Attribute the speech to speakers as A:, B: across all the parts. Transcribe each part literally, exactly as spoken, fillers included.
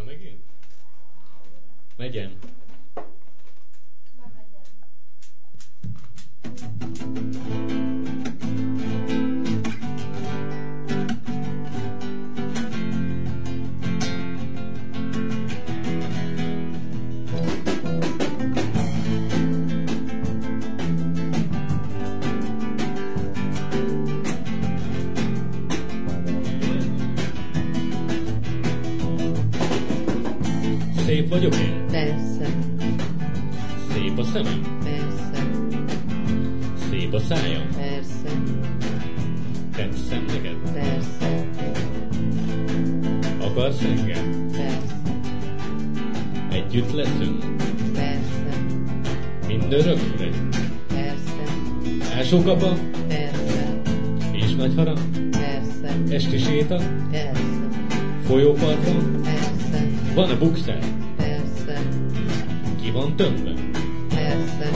A: megint? Megyen. Szép vagyok én?
B: Persze.
A: Szép a szemem?
B: Persze.
A: Szép a szájam?
B: Persze.
A: Tetszem neked?
B: Persze.
A: Akarsz engem?
B: Persze.
A: Együtt leszünk?
B: Persze.
A: Mindörökre?
B: Persze.
A: Ásókapa?
B: Persze.
A: És nagy harang?
B: Persze.
A: Esti séta?
B: Persze.
A: Folyóparton?
B: Persze.
A: Van-e bukszár?
B: Persze.
A: Ki van tömve?
B: Persze.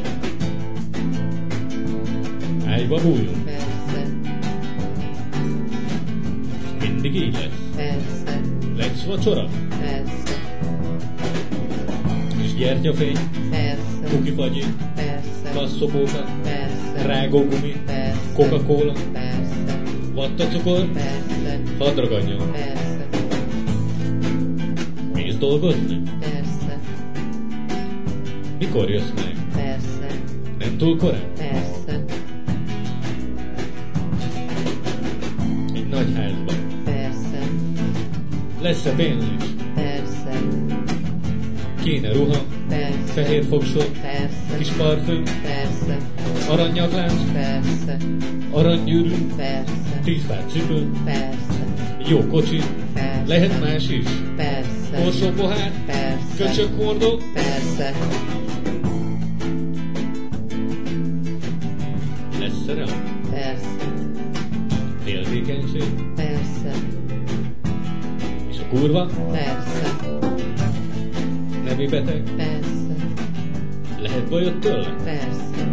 A: Ágyba bújunk?
B: Persze.
A: Mindig így lesz?
B: Persze.
A: Lesz vacsora?
B: Persze.
A: És gyertyafény?
B: Persze.
A: Kukifagyi?
B: Persze.
A: Kasszopóka?
B: Persze.
A: Rágógumi?
B: Persze.
A: Coca-Cola?
B: Persze.
A: Vattacukor?
B: Persze.
A: Hadd ragadjon.
B: Persze.
A: Mész dolgozni?
B: Persze.
A: Mikor jössz meg?
B: Persze.
A: Nem túl korán?
B: Persze.
A: Egy nagy házban.
B: Persze.
A: Lesz-e pénz is?
B: Persze.
A: Kéne ruha?
B: Persze.
A: Fehér fogsor?
B: Persze.
A: Kis parfüm?
B: Persze.
A: Aranyaklánc?
B: Persze.
A: Aranygyűrű?
B: Persze.
A: Tíz pár cipő?
B: Persze.
A: Jó kocsi?
B: Persze.
A: Lehet más is?
B: Persze.
A: Korsópohár?
B: Persze.
A: Köcsökhordó?
B: Persze.
A: Lesz szerelem?
B: Persze.
A: Féltékenység?
B: Persze.
A: És a kurva?
B: Persze.
A: Nemi beteg?
B: Persze.
A: Lehet bajod tőle?
B: Persze.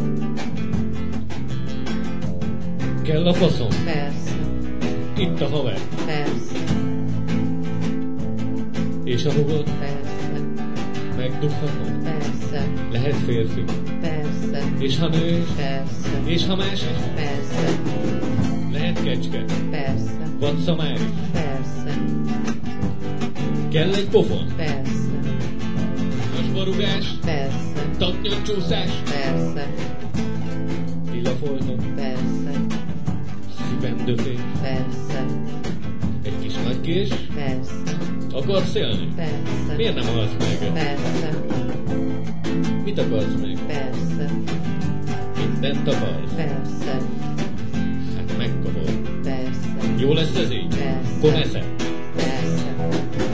A: Kell a faszom?
B: Persze.
A: Itt a haver.
B: Persze.
A: És a hugod?
B: Persze.
A: Megdughatom?
B: Persze.
A: Lehet férfi?
B: Persze.
A: És ha nő is?
B: Persze.
A: És ha más is?
B: Persze.
A: Lehet kecske?
B: Persze.
A: Vagy szamár is?
B: Persze.
A: Kell egy pofon?
B: Persze.
A: Hasbarugás?
B: Persze.
A: Taknyoncsúszás?
B: Persze.
A: Lilafoltok?
B: Persze.
A: Szívendőfés?
B: Persze.
A: Egy kis nagykés?
B: Persze.
A: Akarsz élni?
B: Persze.
A: Miért nem halsz meg?
B: Persze.
A: Mit akarsz meg?
B: Persze.
A: Mindent akarsz?
B: Persze.
A: Hát megkapod.
B: Persze.
A: Jó lesz ez így?
B: Persze.
A: Konesze?
B: Persze.